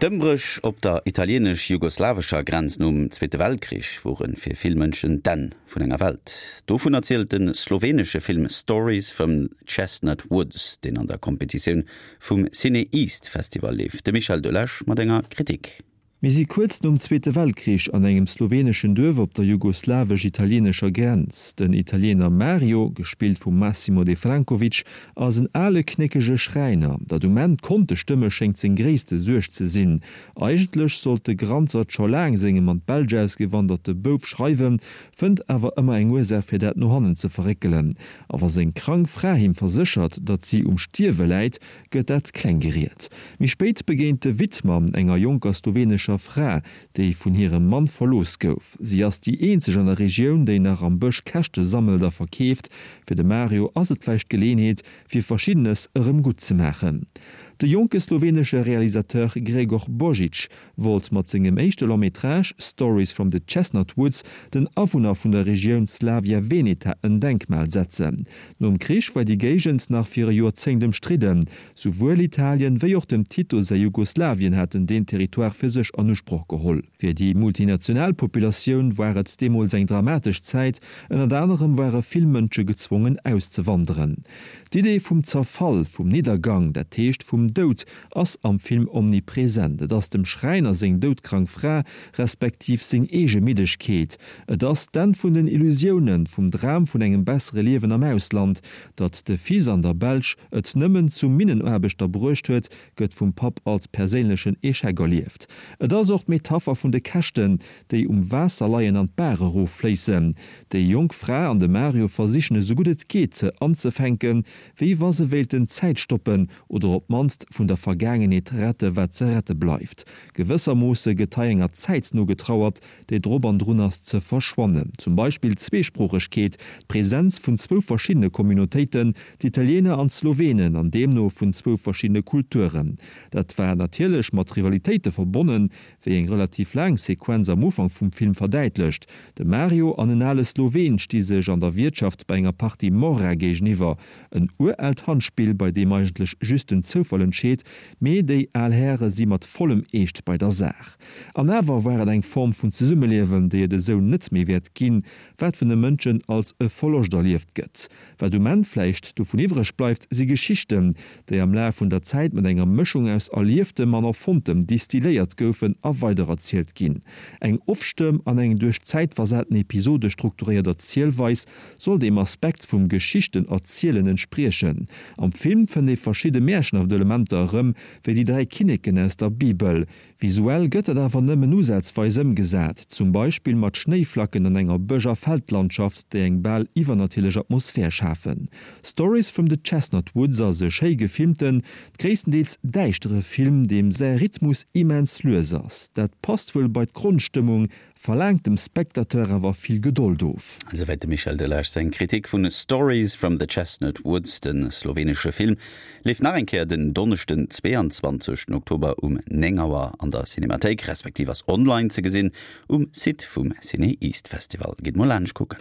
Dëmbrech op der italienisch-jugoslawischer Grenz um Zweite Weltkrieg woren fir Filmmenschen dann vun enger Welt. Dovon erzählt den slowenische Film Stories vom Chestnut Woods, den an der Kompetition vum Cine East Festival lief. De Michael Delage mat enger Kritik. Wir sind kurz Zweite Weltkrieg an engem slowenischen Dörf op der jugoslawisch-italienischer Grenz. Den Italiener Mario, gespielt von Massimo De Frankovic, als ein alle knickige Schreiner. Der Moment konnte Stimme schenkt sin gräste Such zu sinn. Eigentlich sollte Granzer schon lang singen und Belgiers gewanderte Bob schreiben, find aber immer eng Ursache für dat no hannen zu verrickelen. Aber sein krank Frau ihm versichert, dat sie Stierwe leidt, gött dat klein geriert. Wie spät beginnt de Wittmann, enger junker slowenischer Frau, die von ihrem Mann verlos gouf. Sie ist die einzige an der Region, die nach am Busch Kächte sammelt verkauft, für den Mario as het vielleicht Gelegenheit, für Verschiedenes gut zu machen. Der junge slowenische Realisateur Gregor Božič wollte mit seinem ersten Longmetrage Stories from the Chestnut Woods den Anwohner von der Region Slavia Veneta ein Denkmal setzen. Nun Krieg war die Gegend nach 4 Jahrzehnten stritten. Sowohl Italien wie auch dem Titel der Jugoslawien hatten den Territoire für sich an Anspruch geholt. Für die Multinationalpopulation war es damals eine dramatische Zeit, unter anderem waren viele Menschen gezwungen auszuwandern. Die Idee vom Zerfall, vom Niedergang, der Test vom Tod ass am Film omnipräsent, dats dem Schreiner seg dodkrank Fra respektiv seg ege Midechkeet, dats dann vun den Illusionen vum Dram vun engem bessere Lewen am Ausland, dat de Fies an der Belsch et nëmmen zu Minnenerbechter brucht huet, gëtt vum Pap als perélegen Echäger lieft. Et as och Metapher vun de Kächten, déi Wasserleiien an Bärero fleessen. De Jong Fra an de Mario versichne so gut et geht ze anzufänken, wie was se Welten Zeit stoppen oder ob manst vun der Vergangenheit rette wat ze rette bleibt. Gewässer Moose geteinger Zeit no getrauert, de Drobern Drunners ze verschwonnen. Zum Beispiel Zweesprochigkeit, Präsenz vun 12 verschiedene Kommunitäten, die Italiener an Slowenen, an dem no vun 12 verschiedene Kulturen. Dat war natürlich mat Rivalitäten verbonnen, wie eng relativ lang Sequenz am Ufang vum Film verdeitlecht. De Mario an den alle Slowensch die sech an der Wirtschaft bei enger Party Mora geiwwer, ein uralt Handspiel, bei dem eigentlich justen Zufall entscheet, me déi allherre si mat vollem echt bei der Sach. An awer war eng Form vun Zesummelewen, déi de so net méi wert ginn, wat vun de Mënschen als e Follochder lieft gëtt. Wa du man fleicht du vun iwrech bleifft si Geschichten, déi am Lä vun der Zeit mit enger Mischung aus erliefte man erfontem distilléiert goufen a weiter erzielt ginn. Eng ofstëm an eng durch Zeit versäten Episode strukturierter Zielweis soll dem Aspekt vum Geschichten erzielen entsprechen. Am Film fën de verschiedene Märchen auf Elementer rëm, wie die 3 Kinniken aus der Bibel. Visuell gëtt er dawer nëmmen usatzweisem gesät, zum Beispiel mat Schneeflacken an enger Bëger Feldlandschaft, déi eng ball iwwernatilege Atmosphär schaffen. Stories from the Chestnut Woods as se schei gefilmten, gréesstendeels deichtere Film, dem sei Rhythmus immens lösers. Dat passt wohl bei Grundstimmung, verlangt dem Spektateur awer viel Geduld auf. Also wette Michael Delage sein Kritik vun Stories from the Chestnut Woods, den slowenische Film, lief nachenkehr den donnerchten 22. Oktober 9 Uhr an der Cinemathek, respektiv als online zu gesinn, Sit vum Cine East Festival. Geht mal gucken.